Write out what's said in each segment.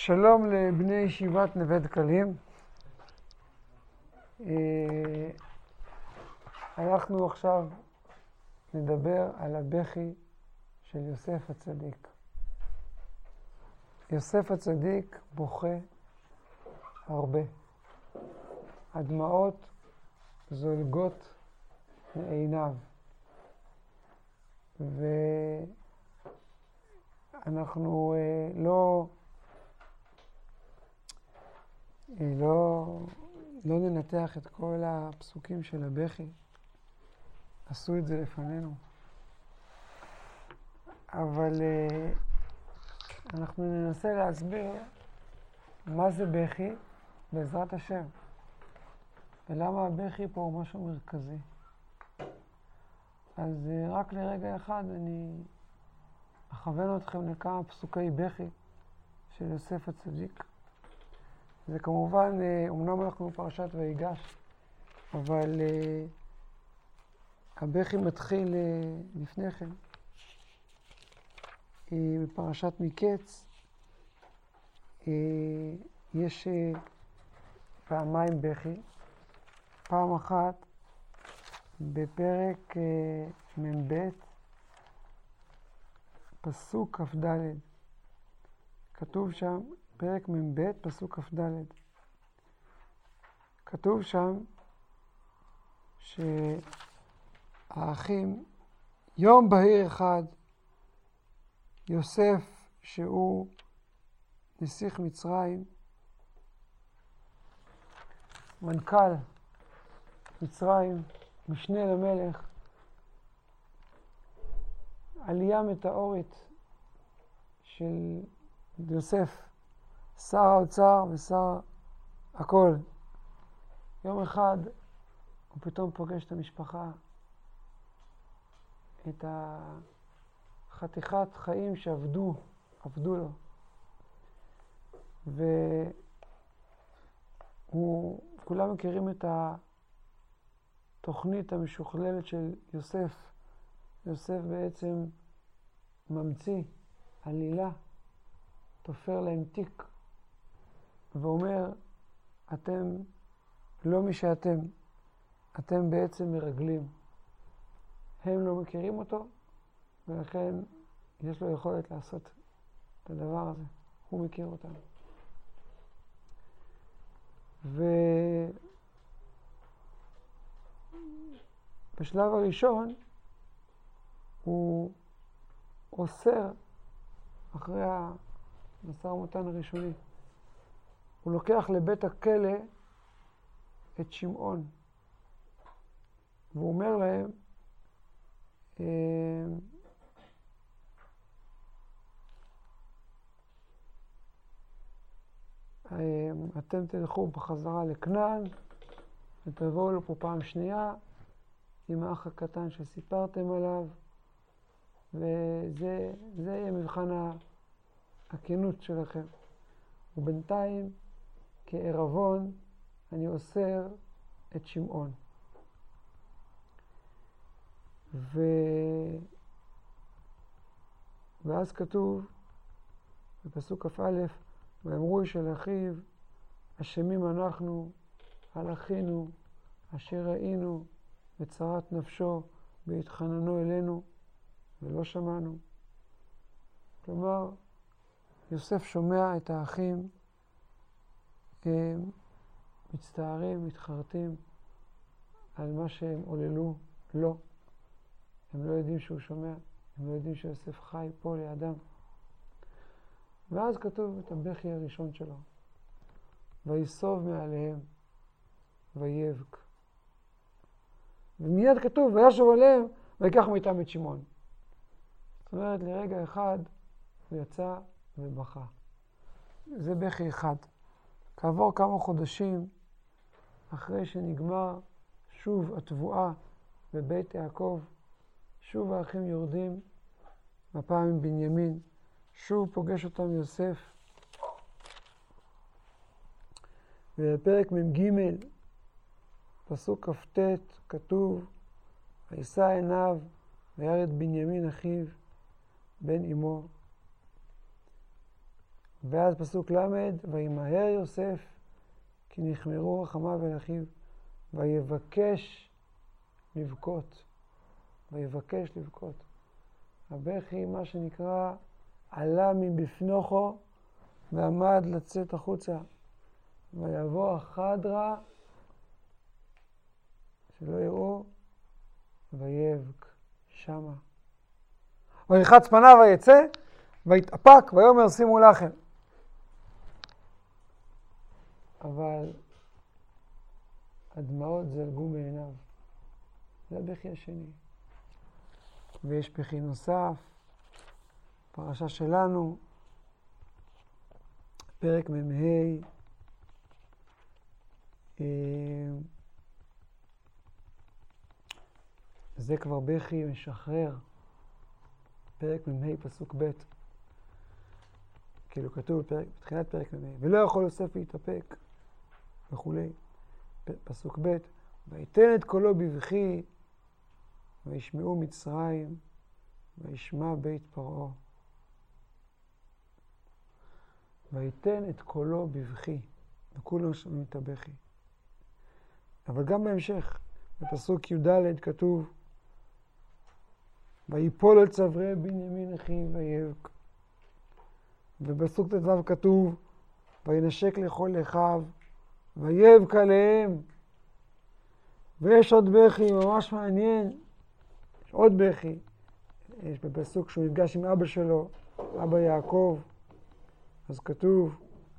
שלום לבני ישיבת נווה דקלים. אנחנו עכשיו נדבר על הבכי של יוסף הצדיק. יוסף הצדיק בוכה הרבה. הדמעות זולגות מעיניו. ואנחנו לא ננתח את כל הפסוקים של הבכי. עשו את זה לפנינו. אבל אנחנו ננסה להסביר מה זה בכי בעזרת השם. ולמה הבכי פה הוא משהו מרכזי. אז רק לרגע אחד אני אכוון אתכם לכמה פסוקי בכי של יוסף הצדיק. זה כמובן, אמנם אנחנו בפרשת ויגש, אבל הבכי מתחיל לפני כן. בפרשת מקץ יש פעמיים בכי. פעם אחת בפרק מ"ב, פסוק כ"ד. כתוב שם, פרק מ"ב, פסוק כ"ד. כתוב שם שהאחים, יום בהיר אחד, יוסף, שהוא נסיך מצרים, מנכ"ל מצרים, משנה למלך, עלייה מטאורית של יוסף, שר האוצר ושר הכל. יום אחד הוא פתאום פוגש את המשפחה, את החתיכת חיים שעבדו לו. וכולם מכירים את התוכנית המשוכללת של יוסף. יוסף בעצם ממציא עלילה, תופר להם תיק, ואומר, אתם לא מי שאתם, אתם בעצם מרגלים. הם לא מכירים אותו, ולכן יש לו יכולת לעשות את הדבר הזה. הוא מכיר אותם. ובשלב הראשון הוא אוסר, אחרי המשא ומתן הראשוני, הוא לוקח לבית הכלא את שמעון, והוא אומר להם, אתם תלכו בחזרה לכנען, ותבואו לו פה פעם שנייה, עם האח הקטן שסיפרתם עליו, וזה יהיה מבחן הכנות שלכם. ובינתיים, כערבון, אני אוסר את שמעון. ואז כתוב, בפסוק כ"א, ואמרו איש אל אחיו, אשמים אנחנו על אחינו, אשר ראינו בצרת נפשו, בהתחננו אלינו, ולא שמענו. כלומר, יוסף שומע את האחים, הם מצטערים, מתחרטים על מה שהם עוללו לו. הם לא יודעים שהוא שומע, הם לא יודעים שיוסף חי פה לידם. ואז כתוב את הבכי הראשון שלו. ויסוב מעליהם, ויבק. ומיד כתוב, וישוב עליהם, ויקח מאיתם את שמעון. זאת אומרת, לרגע אחד הוא יצא ובכה. זה בכי אחד. כעבור כמה חודשים, אחרי שנגמר שוב התבואה בבית יעקב, שוב האחים יורדים, הפעם עם בנימין, שוב פוגש אותם יוסף. ובפרק מ"ג, פסוק כ"ט, כתוב, וישא עיניו וירא את בנימין אחיו בן אמו. ואז פסוק למד, וימהר יוסף, כי נחמרו רחמיו אל אחיו, ויבקש לבכות. ויבקש לבכות. הבכי, מה שנקרא, עלה מבפנוכו, ועמד לצאת החוצה. ויבוא החדרה, שלא יראו, ויבק שמה. וירחץ פניו ויצא, ויתאפק, ויאמר שימו לחם. אבל הדמעות זלגו מעיניו. זה הבכי השני. ויש בכי נוסף, פרשה שלנו, פרק מ"ה, זה כבר בכי משחרר, פרק מ"ה פסוק ב', כאילו כתוב בתחילת פרק מ"ה, ולא יכול יוסף להתאפק וכולי. פסוק ב', ויתן את קולו בבכי, וישמעו מצרים, וישמע בית פרעה. ויתן את קולו בבכי, וכולם שומעים את הבכי. אבל גם בהמשך, בפסוק י"ד כתוב, ויפול על צווארי בנימין אחיו ויבק. ובפסוק ט"ו כתוב, וינשק לכל אחיו, ויבק עליהם. ויש עוד בכי ממש מעניין, יש עוד בכי. יש בפסוק שהוא נפגש עם אבא שלו, אבא יעקב, אז כתוב,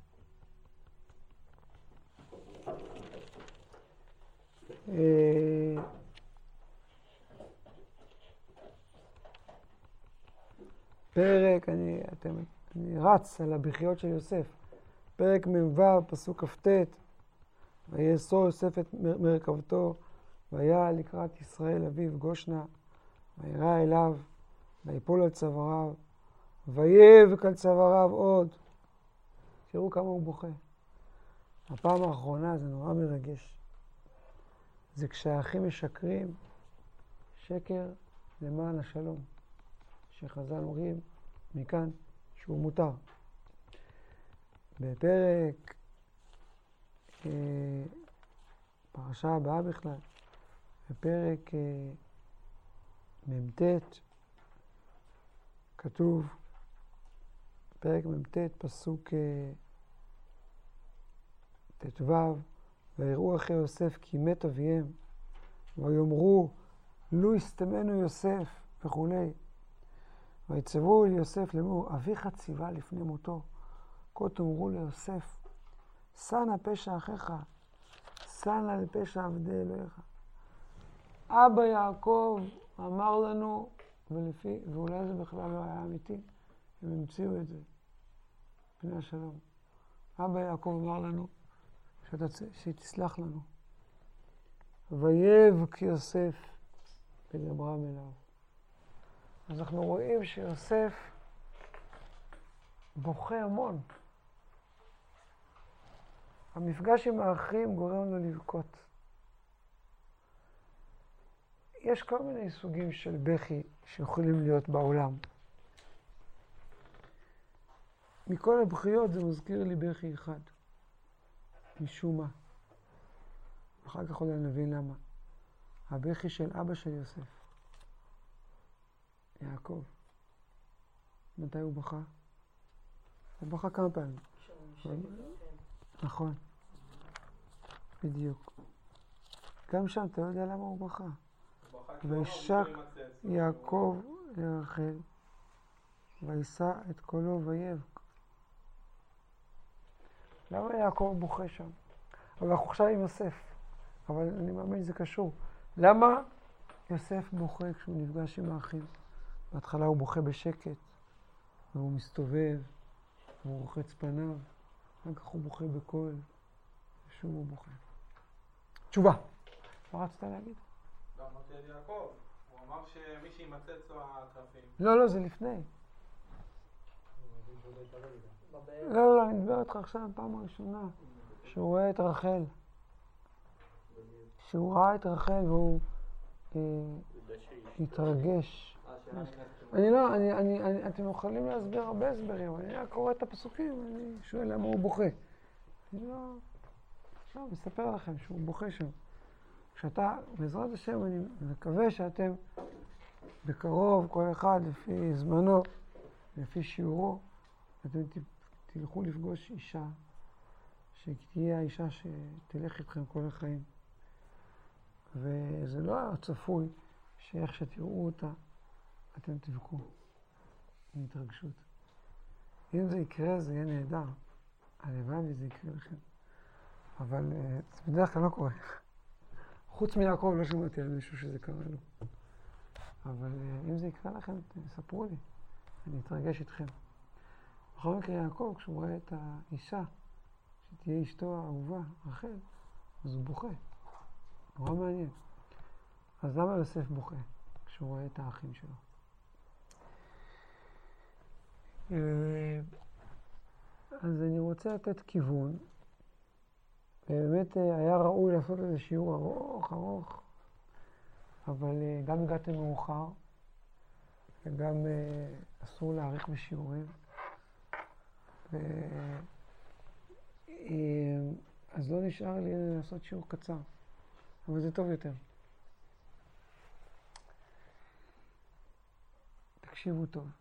פרק, אני רץ על הבכיות של יוסף, פרק מ"ו, פסוק כ"ט, ויאסור יוסף את מרכבתו, והיה לקראת ישראל אביו גושנה, וירא אליו, ויפול על צוואריו, ויבק על צוואריו עוד. תראו כמה הוא בוכה. הפעם האחרונה זה נורא מרגש. זה כשהאחים משקרים, שקר למען השלום. שחז"ל אומרים מכאן שהוא מותר. בפרק פרשה הבאה בכלל, בפרק מ"ט, כתוב, פרק מ"ט, פסוק ט"ו, ויראו אחי יוסף כי מת אביהם, ויאמרו, לו יסתמנו יוסף, וכולי. ויצוו אל יוסף לאמור, אביך ציווה לפני מותו, כה תאמרו ליוסף, שנא פשע אחיך, שנא לפשע עבדי אלוהיך. אבא יעקב אמר לנו, ואולי זה בכלל לא היה אמיתי, הם המציאו את זה, בני השלום. אבא יעקב אמר לנו, שתסלח לנו. ויבק יוסף ודברם אליו. אז אנחנו רואים שיוסף בוכה המון. המפגש עם האחים גורם לו לבכות. יש כל מיני סוגים של בכי שיכולים להיות בעולם. מכל הבכיות זה מזכיר לי בכי אחד. משום מה. אחר כך אולי נבין למה. הבכי של אבא של יוסף. יעקב. מתי הוא בכה? הוא בכה כמה פעמים. נכון. בדיוק. גם שם אתה לא יודע למה הוא בכה. וישק יעקב לרחל, וישא את קולו ויבק. למה יעקב בוכה שם? אבל אנחנו עכשיו עם יוסף. אבל אני מאמין שזה קשור. למה יוסף בוכה כשהוא נפגש עם האחים? בהתחלה הוא בוכה בשקט, והוא מסתובב, והוא רוחץ פניו. אחר כך הוא בוכה בקול, ושוב הוא בוכה. תשובה. מה רצית להגיד? לא, אמרתי על יעקב. הוא אמר שמי שימצץ לו הטרפים. לא, זה לפני. לא, אני מדבר איתך עכשיו פעם הראשונה, שהוא רואה את רחל. שהוא ראה את רחל והוא התרגש. אתם יכולים להסביר הרבה הסברים, אני רק קורא את הפסוקים, אני שואל למה הוא בוכה. אני לא מספר לכם שהוא בוכה שם. כשאתה, בעזרת השם, אני מקווה שאתם בקרוב, כל אחד לפי זמנו, לפי שיעורו, אתם תלכו לפגוש אישה, שתהיה האישה שתלך איתכם כל החיים. וזה לא צפוי שאיך שתראו אותה, אתם תבכו מהתרגשות. אם זה יקרה, זה יהיה נהדר. הלוואי וזה יקרה לכם. אבל זה בדרך כלל לא קורה. חוץ מיעקב לא שמעתי על מישהו שזה קרה לו. אבל אם זה יקרה לכם, תספרו לי. אני אתרגש איתכם. בכל מקרה יעקב, כשהוא רואה את האישה, שתהיה אשתו האהובה, רחל, אז הוא בוכה. נורא מעניין. אז למה יוסף בוכה כשהוא רואה את האחים שלו? אז אני רוצה לתת כיוון. באמת היה ראוי לעשות איזה שיעור ארוך, אבל גם הגעתם מאוחר, וגם אסור להאריך בשיעורים. אז לא נשאר לי לעשות שיעור קצר, אבל זה טוב יותר. תקשיבו טוב.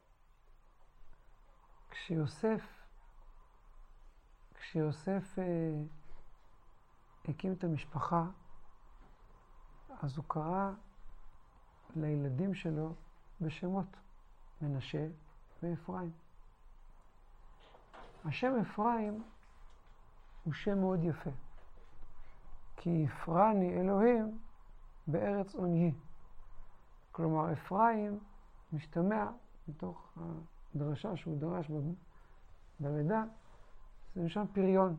כשיוסף הקים את המשפחה, אז הוא קרא לילדים שלו בשמות, מנשה ואפרים. השם אפרים הוא שם מאוד יפה, כי הפרני אלוהים בארץ עוניי. כלומר, אפרים משתמע מתוך הדרשה שהוא דרש בלידה, זה משם פריון.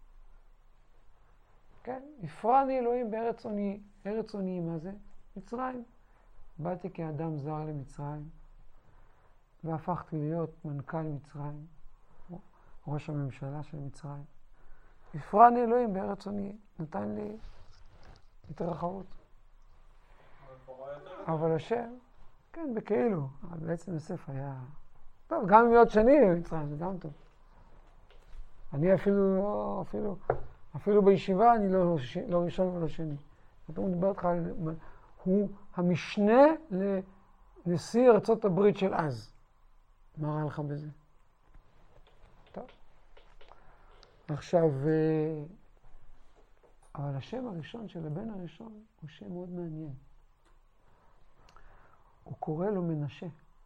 כן? הפרני אלוהים בארץ עוניי. ארץ עוניי, מה זה? מצרים. באתי כאדם זר למצרים, והפכתי להיות מנכ"ל מצרים, ראש הממשלה של מצרים. הפרני אלוהים בארץ עוניי, נתן לי התרחבות. אבל השם, כן, בכאילו, אבל בעצם יוסף היה... טוב, גם להיות שני במצרים, זה גם טוב. אני אפילו בישיבה אני לא ראשון ולא שני. אתה מדבר איתך על... הוא המשנה לנשיא ארצות הברית של אז. מה רע לך בזה? טוב. עכשיו, אבל השם הראשון של הבן הראשון הוא שם מאוד מעניין. הוא קורא לו מנשה.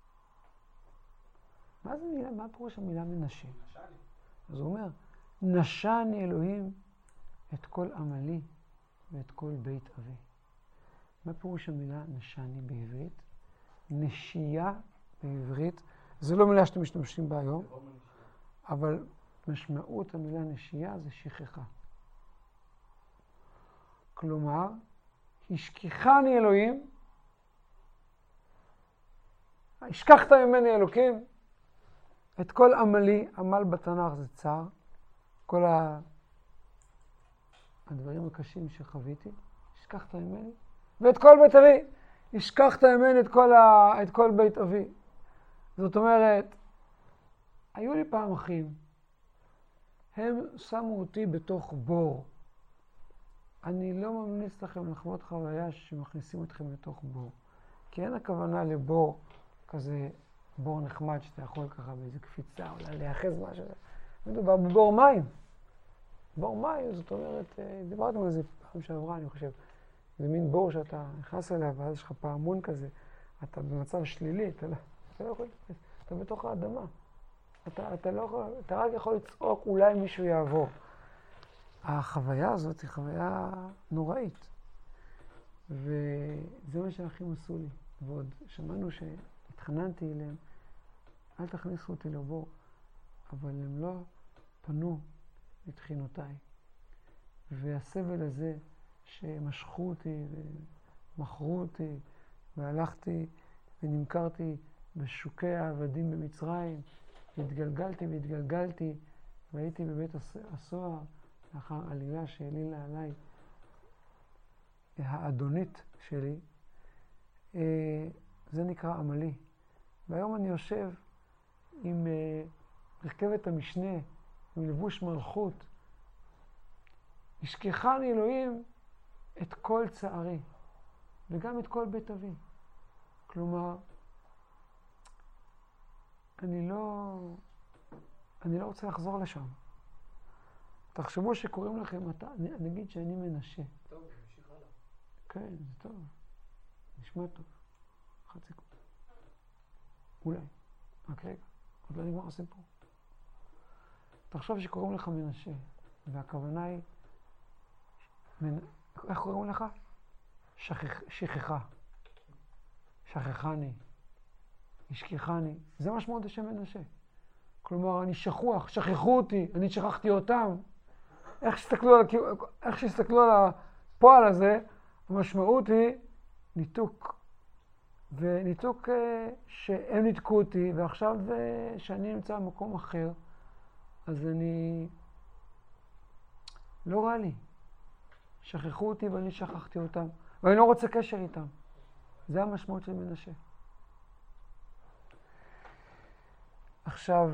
מה זה מילה? מה פירוש המילה מנשה? נשני. אז הוא אומר, נשני אלוהים את כל עמלי ואת כל בית אבי. מה פירוש המילה נשני בעברית? נשייה בעברית, זה לא מילה שאתם משתמשים בה היום, אבל משמעות המילה נשייה זה שכחה. כלומר, השכחני אלוהים, השכחת ממני אלוקים, את כל עמלי, עמל בתנ"ך זה צער, כל הדברים הקשים שחוויתי, השכחת ממני, ואת כל בית אבי, השכחת ממני את כל בית אבי. זאת אומרת, היו לי פעם אחים, הם שמו אותי בתוך בור. אני לא ממליץ לכם לחוות חוויה שמכניסים אתכם לתוך בור. כי אין הכוונה לבור כזה, בור נחמד שאתה יכול ככה באיזו קפיצה, אולי להיאחז משהו. מדובר בבור מים. בור מים, זאת אומרת, דיברתם על זה פעם שעברה, אני חושב. זה מין בור שאתה נכנס אליה, ואז יש לך פעמון כזה. אתה במצב שלילי, אתה לא יכול לתפס. אתה בתוך האדמה. אתה רק יכול לצעוק, אולי מישהו יעבור. החוויה הזאת היא חוויה נוראית. וזה מה שהאחים עשו לי. ועוד שמענו שהתחננתי אליהם, אל תכניסו אותי לבור. אבל הם לא פנו לתחינותיי. והסבל הזה שמשכו אותי ומכרו אותי, והלכתי ונמכרתי בשוקי העבדים במצרים, והתגלגלתי, והייתי בבית הסוהר לאחר עלילה שהעלילה עליי האדונית שלי. זה נקרא עמלי. והיום אני יושב עם רכבת המשנה, עם לבוש מלכות. ישכחני אלוהים את כל צערי, וגם את כל בית אבי. כלומר, אני לא רוצה לחזור לשם. תחשבו שקוראים לכם, נגיד שאני מנשה. טוב, נמשיך הלאה. כן, זה טוב. נשמע טוב. חצי קוד. אולי. רק רגע. עוד לא נגמר הסיפור. תחשוב שקוראים לך מנשה, והכוונה היא... איך קוראים לך? שכחה. שכחני. השכחני. זה משמעות השם מנשה. כלומר, אני שכוח, שכחו אותי, אני שכחתי אותם. איך שהסתכלו על הפועל הזה, המשמעות היא ניתוק. וניתוק שהם ניתקו אותי, ועכשיו שאני נמצא במקום אחר, אז אני... לא רע לי. שכחו אותי ואני שכחתי אותם. ואני לא רוצה קשר איתם. זה המשמעות של מנשה. עכשיו,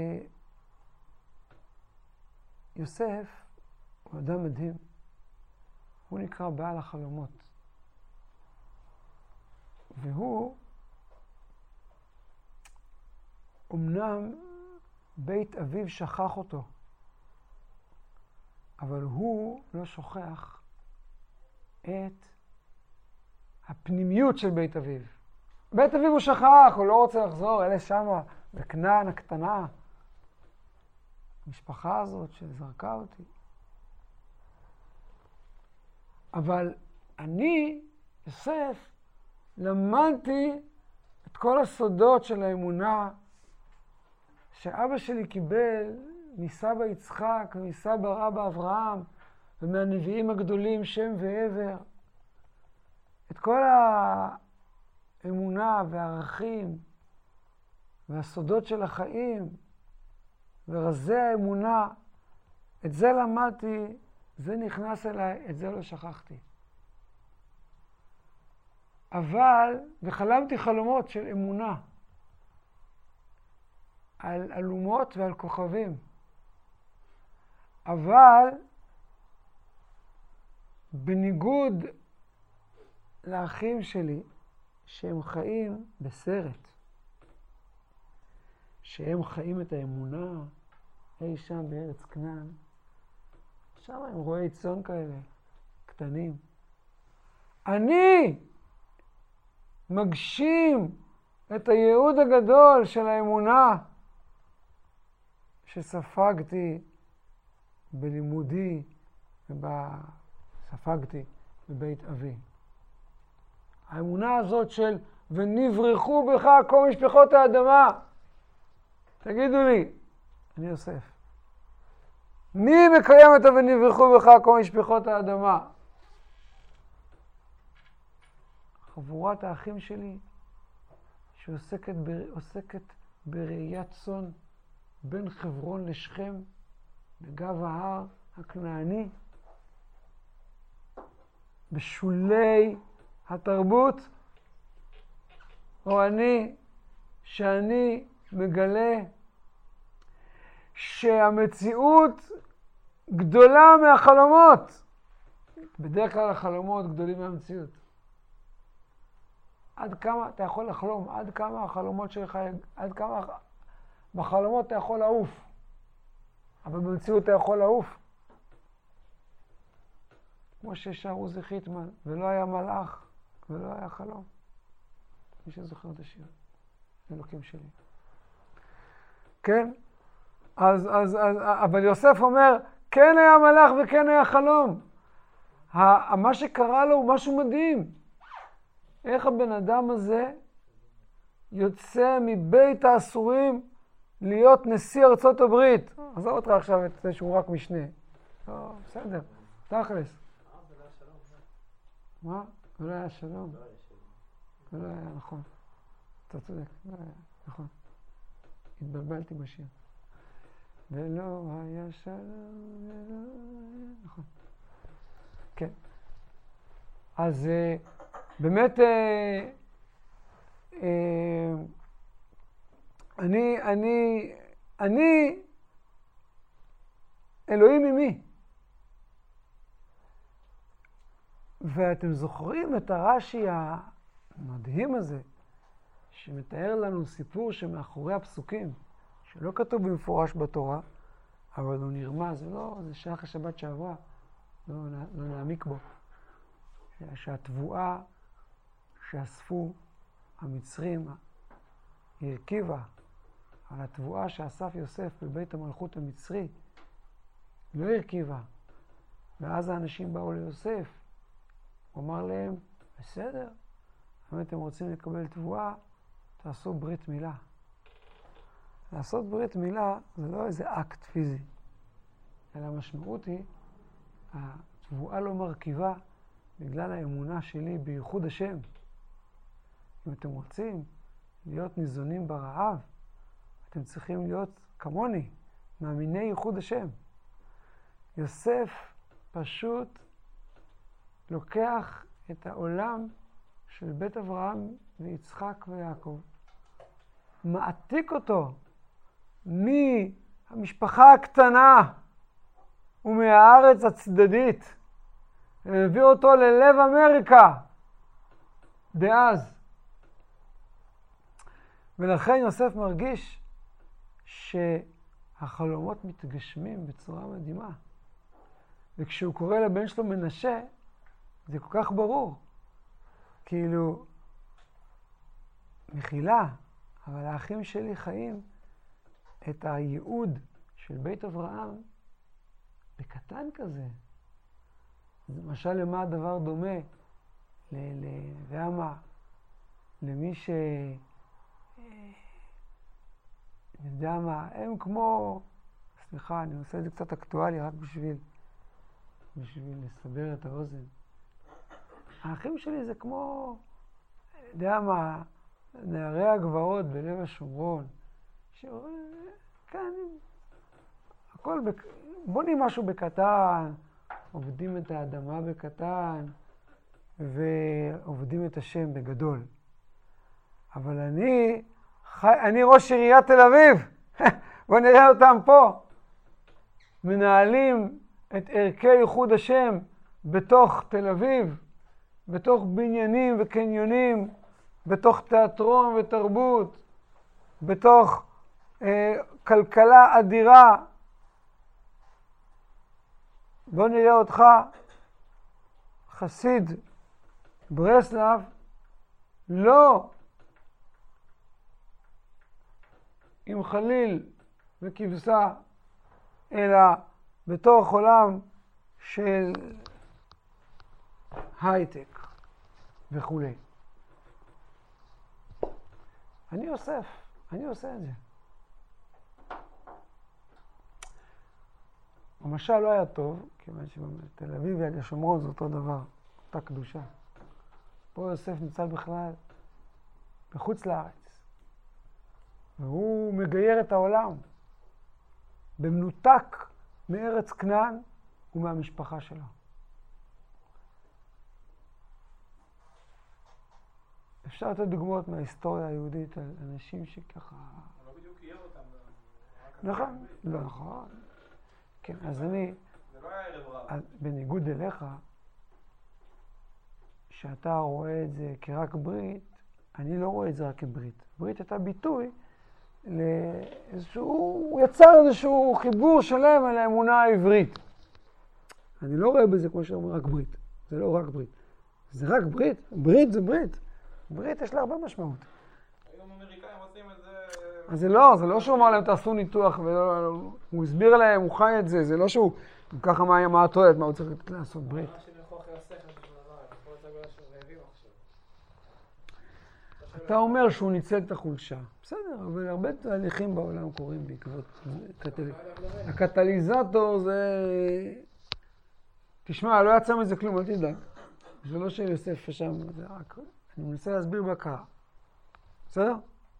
יוסף הוא אדם מדהים. הוא נקרא בעל החלומות. והוא, אמנם בית אביו שכח אותו, אבל הוא לא שוכח את הפנימיות של בית אביו. בית אביו הוא שכח, הוא לא רוצה לחזור, אלה שמה, בכנען הקטנה. המשפחה הזאת שזרקה אותי. אבל אני, יוסף, למדתי את כל הסודות של האמונה שאבא שלי קיבל מסבא יצחק ומסבא רבא אברהם ומהנביאים הגדולים שם ועבר. את כל האמונה והערכים והסודות של החיים ורזי האמונה, את זה למדתי, זה נכנס אליי, את זה לא שכחתי. אבל, וחלמתי חלומות של אמונה, על אלומות ועל כוכבים. אבל, בניגוד לאחים שלי, שהם חיים בסרט, שהם חיים את האמונה, אי שם בארץ כנען, שם הם רואי צאן כאלה, קטנים. אני מגשים את הייעוד הגדול של האמונה שספגתי בלימודי ספגתי בבית אבי. האמונה הזאת של ונברחו בך כל משפחות האדמה. תגידו לי, אני יוסף. מי מקיים את ונברחו בך כל משפחות האדמה? חבורת האחים שלי שעוסקת בראיית צאן בין חברון לשכם בגב ההר הכנעני, בשולי התרבות, או שאני מגלה שהמציאות גדולה מהחלומות. בדרך כלל החלומות גדולים מהמציאות. עד כמה אתה יכול לחלום, עד כמה החלומות שלך, עד כמה בחלומות אתה יכול לעוף, אבל במציאות אתה יכול לעוף. כמו ששר עוזי חיטמן, ולא היה מלאך, ולא היה חלום. מי שזוכר את השיר, אלוקים שלי. כן? אבל יוסף אומר, כן היה מלאך וכן היה חלום. מה שקרה לו הוא משהו מדהים. איך הבן אדם הזה יוצא מבית האסורים להיות נשיא ארצות הברית. עזוב אותך עכשיו את זה שהוא רק משנה. לא, בסדר, תכלס. מה? ולא היה שלום. ולא היה, נכון. אתה צודק, לא היה, נכון. התבלבלתי בשיר. ולא היה שלום, ולא היה, נכון. כן. אז באמת, אני אלוהים ממי. ואתם זוכרים את הרש"י המדהים הזה, שמתאר לנו סיפור שמאחורי הפסוקים, שלא כתוב במפורש בתורה, אבל הוא נרמז, זה שייך השבת שעברה, לא נעמיק בו. שהתבואה שאספו המצרים הרכיבה על התבואה שאסף יוסף בבית המלכות המצרי, לא הרכיבה. ואז האנשים באו ליוסף, הוא אמר להם, בסדר, אם אתם רוצים לקבל תבואה, תעשו ברית מילה. לעשות ברית מילה זה לא איזה אקט פיזי, אלא המשמעות היא, התבואה לא מרכיבה בגלל האמונה שלי בייחוד השם. אם אתם רוצים להיות ניזונים ברעב, אתם צריכים להיות כמוני, מאמיני ייחוד השם. יוסף פשוט לוקח את העולם של בית אברהם ויצחק ויעקב, מעתיק אותו מהמשפחה הקטנה ומהארץ הצדדית, והביא אותו ללב אמריקה דאז. ולכן יוסף מרגיש שהחלומות מתגשמים בצורה מדהימה. וכשהוא קורא לבן שלו מנשה, זה כל כך ברור. כאילו, מחילה, אבל האחים שלי חיים את הייעוד של בית אברהם בקטן כזה. למשל, למה הדבר דומה? למי ש... אני יודע מה, הם כמו... סליחה, אני עושה את זה קצת אקטואלי רק בשביל לסבר את האוזן. האחים שלי זה כמו, אני יודע מה, נערי הגבעות בלב השומרון. כן, הכל, בונים משהו בקטן, עובדים את האדמה בקטן, ועובדים את השם בגדול. אבל אני ראש עיריית תל אביב. בואו נראה אותם פה. מנהלים את ערכי ייחוד השם בתוך תל אביב, בתוך בניינים וקניונים, בתוך תיאטרון ותרבות, בתוך כלכלה אדירה. בוא נראה אותך, חסיד ברסלב, לא עם חליל וכבשה, אלא בתוך עולם של הייטק וכו'. אני עושה את זה. המשל לא היה טוב, כיוון שבתל אביב ויד השומרון זה אותו דבר, אותה קדושה. פה יוסף נמצא בכלל בחוץ לארץ, והוא מגייר את העולם, במנותק מארץ כנען ומהמשפחה שלו. אפשר לתת דוגמאות מההיסטוריה היהודית על אנשים שככה... לא בדיוק גייר אותם. נכון, לא נכון. כן, אז אני... זה לא היה ערב רב. בניגוד אליך, שאתה רואה את זה כרק ברית, אני לא רואה את זה רק כברית. ברית הייתה ביטוי לאיזשהו... הוא יצר איזשהו חיבור שלם על האמונה העברית. אני לא רואה בזה כמו שאומר רק ברית. זה לא רק ברית. זה רק ברית. ברית זה ברית. ברית יש לה הרבה משמעות. היום אמריקאים עושים את זה... אז זה לא שהוא אמר להם תעשו ניתוח, הוא הסביר להם, הוא חי את זה, זה לא שהוא ככה מה התועלת, מה הוא צריך לעשות ברית. מה שנלכו אחרי השכל של דבר, יכול להיות הגולה שהוא רעבים עכשיו. אתה אומר שהוא ניצל את החולשה. בסדר, אבל הרבה תהליכים בעולם קורים בעקבות הקטליזטור זה... תשמע, לא יצא מזה כלום, אל תדאג. זה לא שיוסף שם, זה רק... אני מנסה להסביר מה קרה. בסדר?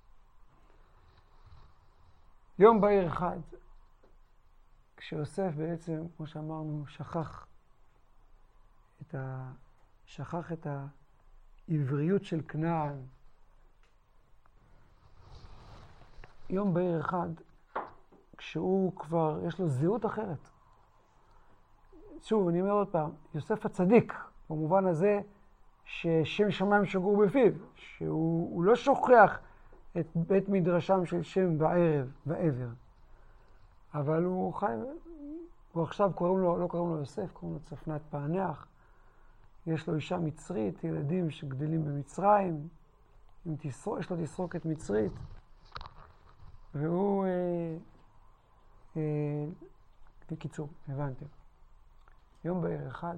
יום בהיר אחד, כשיוסף בעצם, כמו שאמרנו, שכח את העבריות של כנען, יום בהיר אחד, כשהוא כבר, יש לו זהות אחרת. שוב, אני אומר עוד פעם, יוסף הצדיק, במובן הזה ששם שמיים שגור בפיו, שהוא לא שוכח את בית מדרשם של שם בעבר. אבל הוא חי, הוא עכשיו לא קוראים לו יוסף, קוראים לו צפנת פענח. יש לו אישה מצרית, ילדים שגדלים במצרים, יש לו תסרוקת מצרית. והוא, בקיצור, הבנתם. יום בהיר אחד,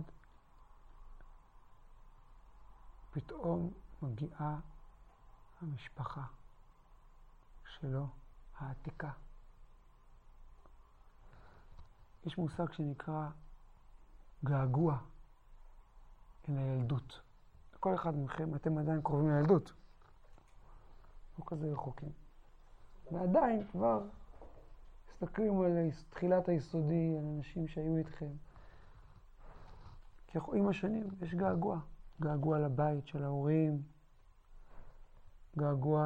פתאום מגיעה המשפחה שלו, העתיקה. יש מושג שנקרא געגוע אל הילדות. כל אחד מכם, אתם עדיין קרובים לילדות. לא כזה רחוקים. ועדיין כבר מסתכלים על תחילת היסודי, על אנשים שהיו איתכם. כי עם השנים יש געגוע. געגוע לבית של ההורים, געגוע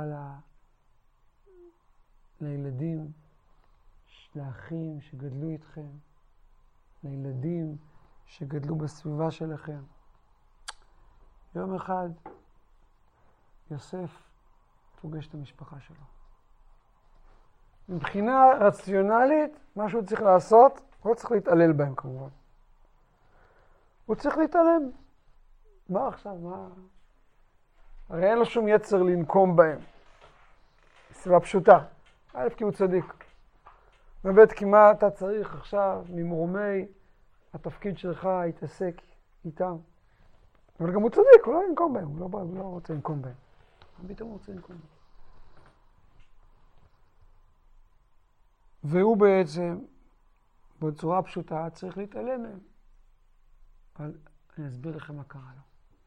לילדים, לאחים שגדלו איתכם, לילדים שגדלו בסביבה שלכם. יום אחד יוסף פוגש את המשפחה שלו. מבחינה רציונלית, מה שהוא צריך לעשות, הוא לא צריך להתעלל בהם כמובן. הוא צריך להתעלם. מה עכשיו? מה? הרי אין לו שום יצר לנקום בהם. סיבה פשוטה. א', כי הוא צדיק. וב', כי מה אתה צריך עכשיו ממורמי התפקיד שלך להתעסק איתם. אבל גם הוא צדיק, הוא לא ינקום בהם, הוא לא רוצה לנקום בהם. מה פתאום הוא רוצה לנקום בהם? והוא בעצם, בצורה פשוטה, צריך להתעלם מהם. אבל אני אסביר לכם מה קרה לו.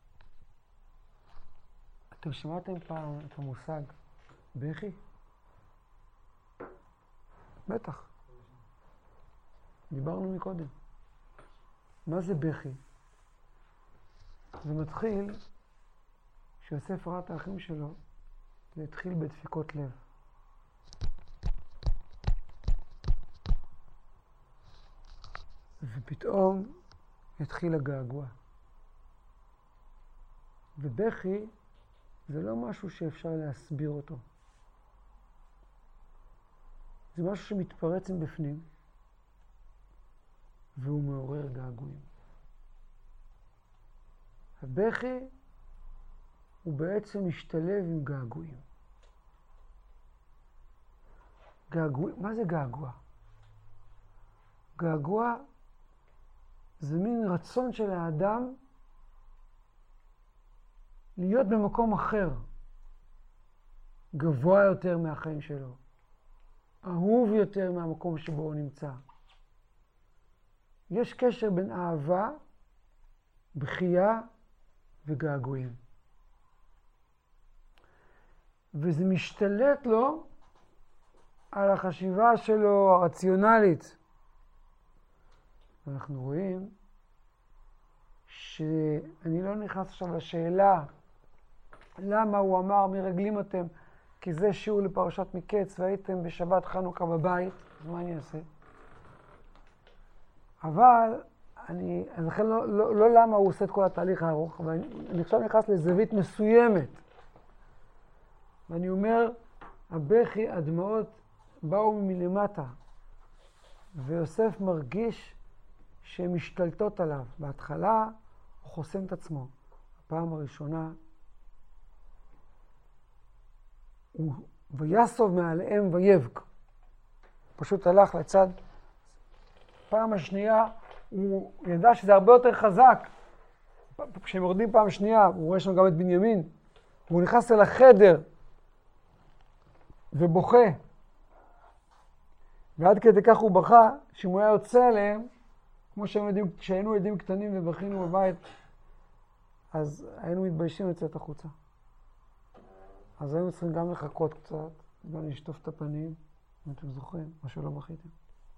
אתם שמעתם פעם את המושג בכי? בטח. דיברנו מקודם. מה זה בכי? זה מתחיל, כשיוסף ראה את האחים שלו, זה התחיל בדפיקות לב. ופתאום התחיל הגעגוע. ובכי זה לא משהו שאפשר להסביר אותו. זה משהו שמתפרץ מבפנים, והוא מעורר געגועים. הבכי הוא בעצם משתלב עם געגועים. מה זה געגוע? געגוע זה מין רצון של האדם להיות במקום אחר, גבוה יותר מהחיים שלו, אהוב יותר מהמקום שבו הוא נמצא. יש קשר בין אהבה, בחייה וגעגועים. וזה משתלט לו על החשיבה שלו הרציונלית. אנחנו רואים שאני לא נכנס עכשיו לשאלה למה הוא אמר מרגלים אתם, כי זה שיעור לפרשת מקץ והייתם בשבת חנוכה בבית, אז מה אני אעשה? אבל אז לכן לא למה הוא עושה את כל התהליך הארוך, אבל אני עכשיו נכנס לזווית מסוימת. ואני אומר, הבכי, הדמעות באו מלמטה, ויוסף מרגיש שהן משתלטות עליו. בהתחלה הוא חוסם את עצמו. הפעם הראשונה, ויסוב מעליהם ויבק. פשוט הלך לצד. פעם השנייה, הוא ידע שזה הרבה יותר חזק. כשהם יורדים פעם שנייה, הוא רואה שם גם את בנימין. והוא נכנס אל החדר ובוכה. ועד כדי כך הוא בכה, שאם הוא היה יוצא אליהם, כמו כשהיינו ילדים קטנים ובכינו בבית, אז היינו מתביישים לצאת החוצה. אז היינו צריכים גם לחכות קצת, גם לשטוף את הפנים, אם אתם זוכרים, מה שלא בכיתם.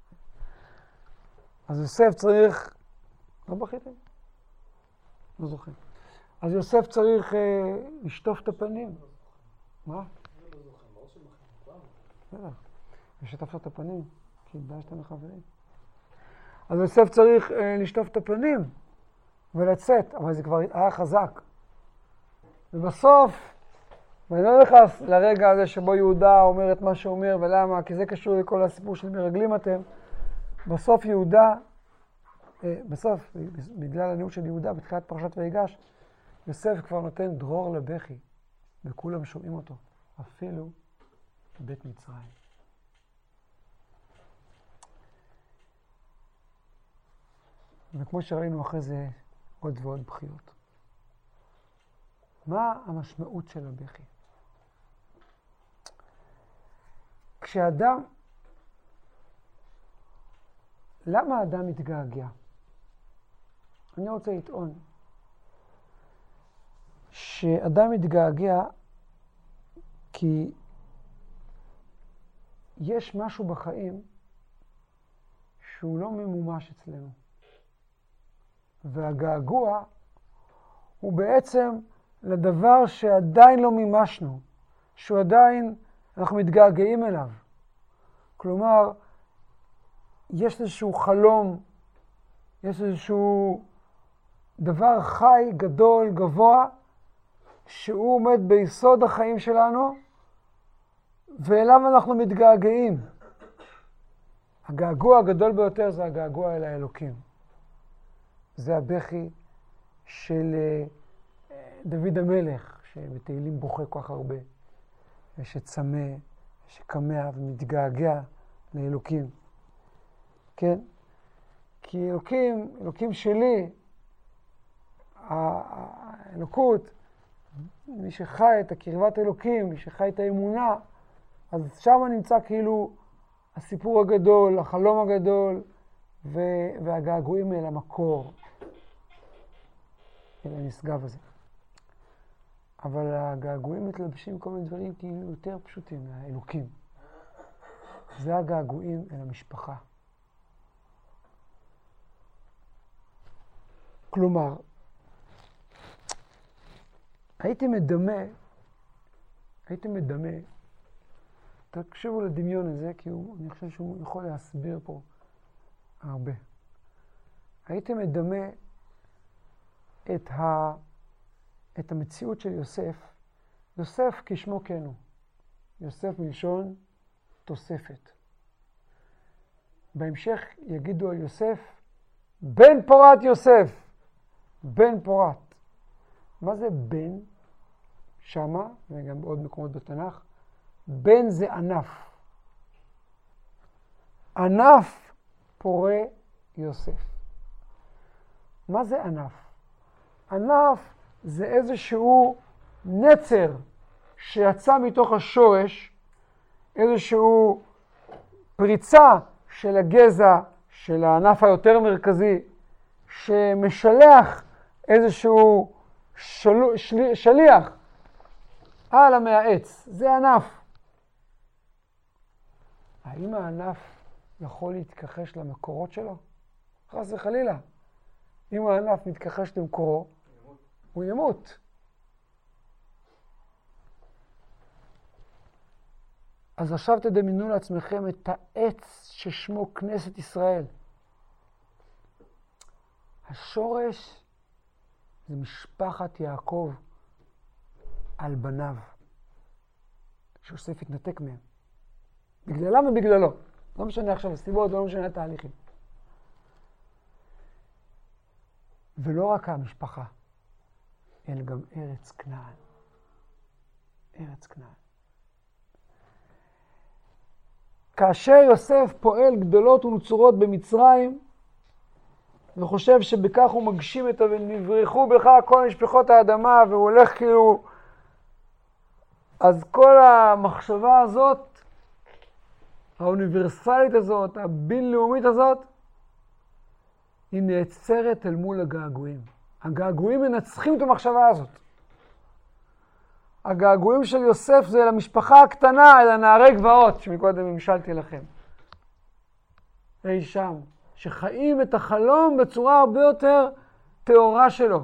אז יוסף צריך... לא בכיתם? לא זוכרים. אז יוסף צריך לשטוף את הפנים. מה? בסדר. ושטפת את הפנים, כי התביישת מחברים. אז יוסף צריך לשטוף את הפנים ולצאת, אבל זה כבר היה חזק. ובסוף, ואני לא נכנס לרגע הזה שבו יהודה אומר את מה שאומר ולמה, כי זה קשור לכל הסיפור של מרגלים אתם. בסוף יהודה, בגלל הניהול של יהודה בתחילת פרשת ויגש, יוסף כבר נותן דרור לבכי, וכולם שומעים אותו, אפילו בית מצרים. וכמו שראינו אחרי זה עוד ועוד בחיות. מה המשמעות של הבכי? כשאדם, למה האדם מתגעגע? אני רוצה לטעון שאדם מתגעגע כי יש משהו בחיים שהוא לא ממומש אצלנו. והגעגוע הוא בעצם לדבר שעדיין לא מימשנו, שהוא עדיין, אנחנו מתגעגעים אליו. כלומר, יש איזשהו חלום, יש איזשהו דבר חי, גדול, גבוה, שהוא עומד ביסוד החיים שלנו, ואליו אנחנו מתגעגעים. הגעגוע הגדול ביותר זה הגעגוע אל האלוקים. זה הבכי של דוד המלך, שבתהילים בוכה כל כך הרבה, ושצמא, שכמע ומתגעגע לאלוקים. כן? כי אלוקים שלי, האלוקות, מי שחי את הקרבת אלוקים, מי שחי את האמונה, אז שם נמצא כאילו הסיפור הגדול, החלום הגדול, והגעגועים אל המקור, אל הנשגב הזה. אבל הגעגועים מתלבשים כל מיני דברים כאילו יותר פשוטים מהאלוקים. זה הגעגועים אל המשפחה. כלומר, הייתי מדמה, תקשיבו לדמיון הזה, כי אני חושב שהוא יכול להסביר פה הרבה. הייתי מדמה את המציאות של יוסף, יוסף כשמו כן הוא. יוסף מלשון תוספת. בהמשך יגידו על יוסף, בן פורת יוסף, בן פורת. מה זה בן? שמה, וגם בעוד מקומות בתנ"ך, בן זה ענף. ענף פורה יוסף. מה זה ענף? ענף זה איזשהו נצר שיצא מתוך השורש, איזשהו פריצה של הגזע של הענף היותר מרכזי, שמשלח איזשהו שליח על המעץ. זה ענף. האם הענף יכול להתכחש למקורות שלו? חס וחלילה. אם הענף מתכחש למקורו, הוא ימות. אז עכשיו תדמיינו לעצמכם את העץ ששמו כנסת ישראל. השורש זה משפחת יעקב על בניו, שיוסף התנתק מהם. בגללם ובגללו. לא משנה עכשיו הסיבות, לא משנה התהליכים. ולא רק המשפחה, אלא גם ארץ כנען. ארץ כנען. כאשר יוסף פועל גדולות ונצורות במצרים, וחושב שבכך הוא מגשים את ונברחו בך כל משפחות האדמה, והוא הולך כאילו, אז כל המחשבה הזאת, האוניברסלית הזאת, הבינלאומית הזאת, היא נעצרת אל מול הגעגועים. הגעגועים מנצחים את המחשבה הזאת. הגעגועים של יוסף זה למשפחה הקטנה, אל הנערי גבעות, שמקודם המשלתי לכם. אי שם, שחיים את החלום בצורה הרבה יותר תאורה שלו.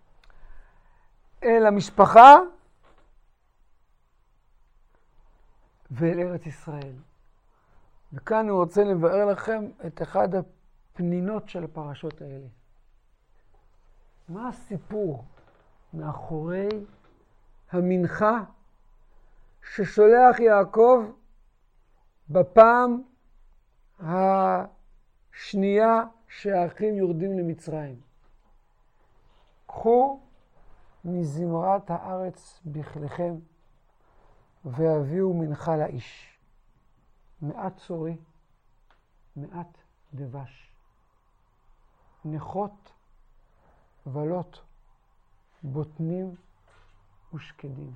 אל המשפחה, ואל ארץ ישראל. וכאן אני רוצה לבאר לכם את אחד הפנינות של הפרשות האלה. מה הסיפור מאחורי המנחה ששולח יעקב בפעם השנייה שהאחים יורדים למצרים? קחו מזמרת הארץ בכליכם והביאו מנחה לאיש. מעט צורי, מעט דבש, נכות ולות, בוטנים ושקדים.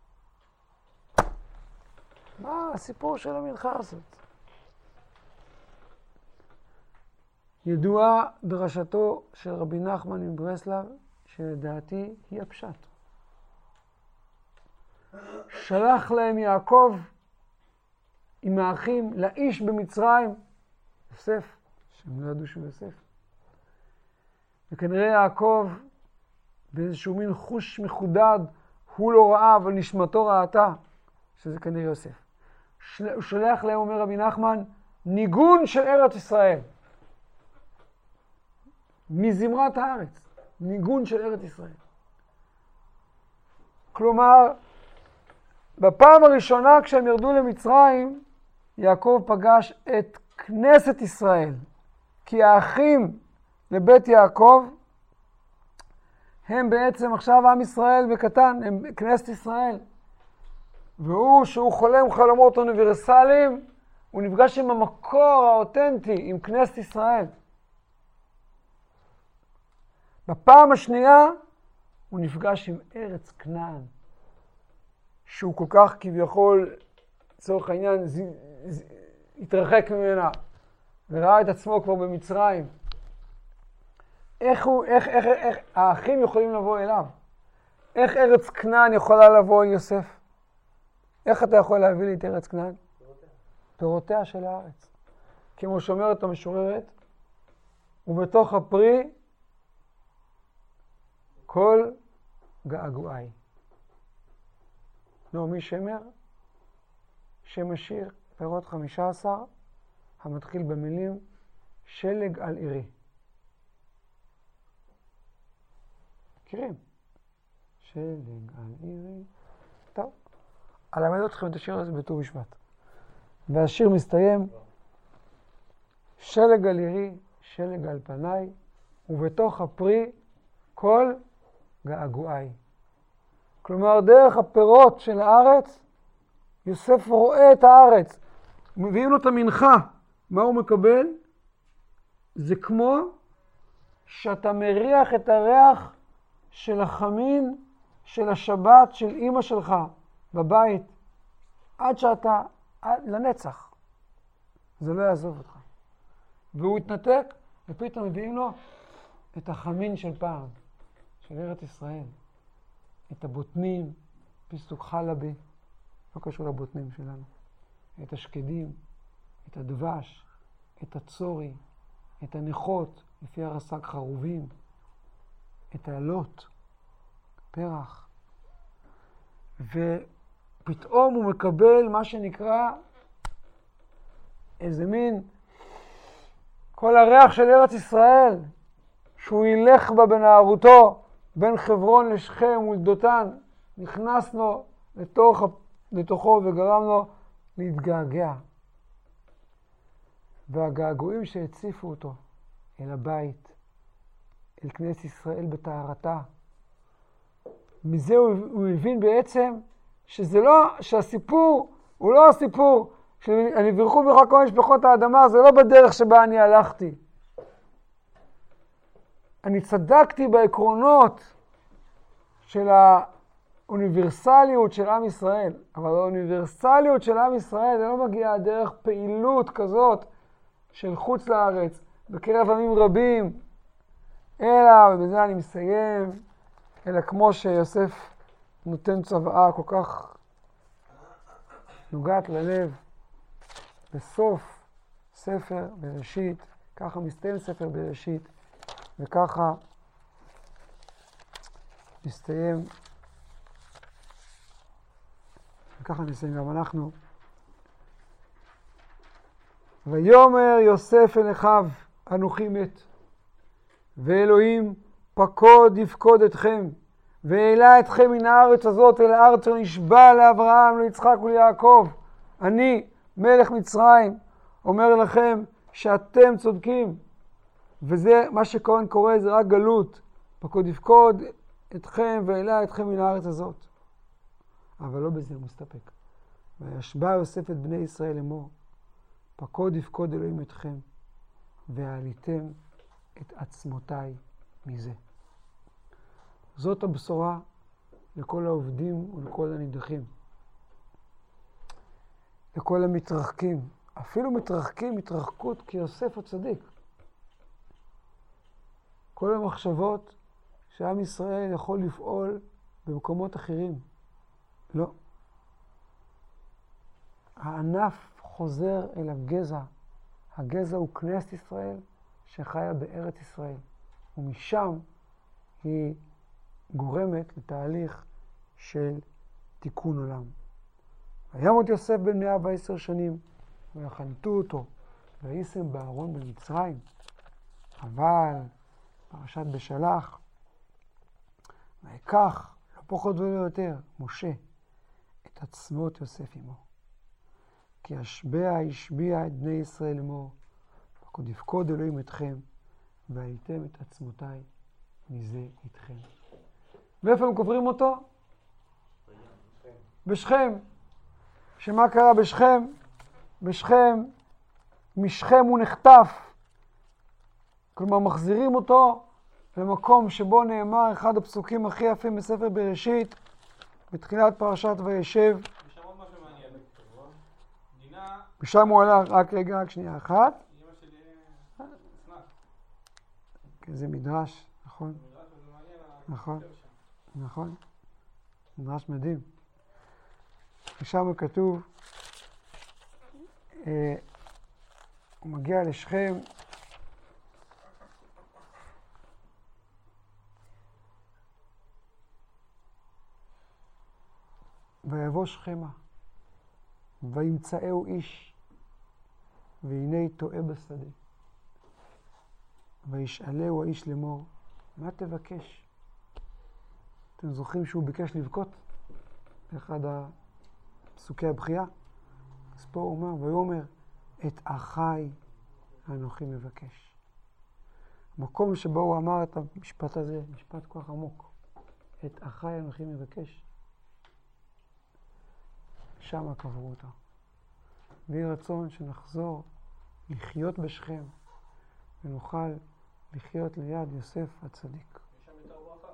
מה הסיפור של המנחה הזאת? ידועה דרשתו של רבי נחמן מברסלב, שלדעתי היא הפשט. שלח להם יעקב עם האחים לאיש במצרים, יוסף, שהם לא ידעו שהוא יוסף. וכנראה יעקב, באיזשהו מין חוש מחודד, הוא לא ראה, אבל נשמתו ראתה, שזה כנראה יוסף. הוא שולח להם, אומר רבי נחמן, ניגון של ארץ ישראל. מזמרת הארץ, ניגון של ארץ ישראל. כלומר, בפעם הראשונה כשהם ירדו למצרים, יעקב פגש את כנסת ישראל. כי האחים לבית יעקב הם בעצם עכשיו עם ישראל בקטן, הם כנסת ישראל. והוא, שהוא חולם חלומות אוניברסליים, הוא נפגש עם המקור האותנטי, עם כנסת ישראל. בפעם השנייה הוא נפגש עם ארץ כנען, שהוא כל כך כביכול, לצורך העניין, התרחק ממנה, וראה את עצמו כבר במצרים. איך האחים יכולים לבוא אליו? איך ארץ כנען יכולה לבוא אל יוסף? איך אתה יכול להביא לי את ארץ כנען? פירותיה של הארץ. כמו שאומרת המשוררת, ובתוך הפרי כל געגועי. נעמי שמר, שם השיר, פירות 15, המתחיל במילים שלג על עירי. מכירים? שלג על עירי. טוב, אלמד אתכם את השיר הזה בט"ו בשבט. והשיר מסתיים, שלג על עירי, שלג על פניי, ובתוך הפרי כל געגועי. כלומר, דרך הפירות של הארץ, יוסף רואה את הארץ. מביאים לו את המנחה. מה הוא מקבל? זה כמו שאתה מריח את הריח של החמין של השבת של אמא שלך בבית, עד שאתה, לנצח. זה לא יעזוב אותך. והוא התנתק, ופתאום מביאים לו את החמין של פעם, של ארץ ישראל. את הבוטנים, פיסטוק חלבי, לא קשור לבוטנים שלנו. את השקדים, את הדבש, את הצורי, את הנכות, לפי הרס"ג חרובים, את העלות, פרח. ופתאום הוא מקבל מה שנקרא איזה מין כל הריח של ארץ ישראל, שהוא ילך בה בנערותו, בין חברון לשכם ולדותן, נכנס לו לתוכו וגרם לו להתגעגע. והגעגועים שהציפו אותו אל הבית, אל כנסת ישראל בטהרתה, מזה הוא הבין בעצם שזה לא, שהסיפור הוא לא הסיפור שאני בירכו בך כל משפחות האדמה, זה לא בדרך שבה אני הלכתי. אני צדקתי בעקרונות של האוניברסליות של עם ישראל, אבל האוניברסליות של עם ישראל זה לא מגיעה דרך פעילות כזאת של חוץ לארץ, בקרב עמים רבים, אלא, ובזה אני מסיים, אלא כמו שיוסף נותן צוואה כל כך נוגעת ללב, בסוף ספר בראשית, ככה מסתיים ספר בראשית, וככה מסתיים, וככה נסיים גם אנחנו, ויאמר יוסף אל אחיו, אנוכי מת, ואלוהים פקוד יפקוד אתכם, והעלה אתכם מן הארץ הזאת אל הארץ שנשבע לאברהם, ליצחק וליעקב. אני, מלך מצרים, אומר לכם שאתם צודקים. וזה מה שכהן קורא, זה רק גלות. פקוד יפקוד אתכם והעלה אתכם מן הארץ הזאת. אבל לא בזה הוא מסתפק. וישבע יוסף את בני ישראל לאמור, פקוד יפקוד אלוהים אתכם, ועליתם את עצמותיי מזה. זאת הבשורה לכל העובדים ולכל הנידחים. לכל המתרחקים. אפילו מתרחקים התרחקות כי יוסף הצדיק. כל המחשבות שעם ישראל יכול לפעול במקומות אחרים. לא. הענף חוזר אל הגזע. הגזע הוא כנסת ישראל שחיה בארץ ישראל. ומשם היא גורמת לתהליך של תיקון עולם. וימות יוסף בן 110 שנים, ויחנתו אותו, וישם בארון במצרים. אבל פרשת בשלח, ויקח, לא פחות ולא יותר, משה, את עצמות יוסף עמו. כי השביע את בני ישראל לאמור, פקוד יפקוד אלוהים אתכם, והייתם את עצמותיי מזה איתכם. ואיפה הם קוברים אותו? בשכם. שמה קרה בשכם? בשכם, משכם הוא נחטף. כלומר, מחזירים אותו למקום שבו נאמר אחד הפסוקים הכי יפים בספר בראשית, בתחילת פרשת וישב. יש עוד משהו מעניין. דינה... משם הוא הלך, רק שנייה אחת. אמא שלי אסנת. זה מדרש, נכון? מדרש, וזה מעניין. נכון, נכון. מדרש מדהים. ושם כתוב, הוא מגיע לשכם, ויבוא שכמה, וימצאהו איש, והנה טועה בשדה. וישאלהו האיש לאמור, מה תבקש? אתם זוכרים שהוא ביקש לבכות? באחד פסוקי הבכייה. אז פה הוא אומר, ויאמר, את אחי אנוכי מבקש. המקום שבו הוא אמר את המשפט הזה, משפט כל כך עמוק. את אחי אנוכי מבקש. שם קברו אותו. ויהי רצון שנחזור לחיות בשכם, ונוכל לחיות ליד יוסף הצדיק. יש שם יותר ברכה.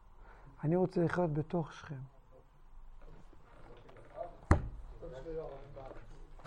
אני רוצה לחיות בתוך שכם.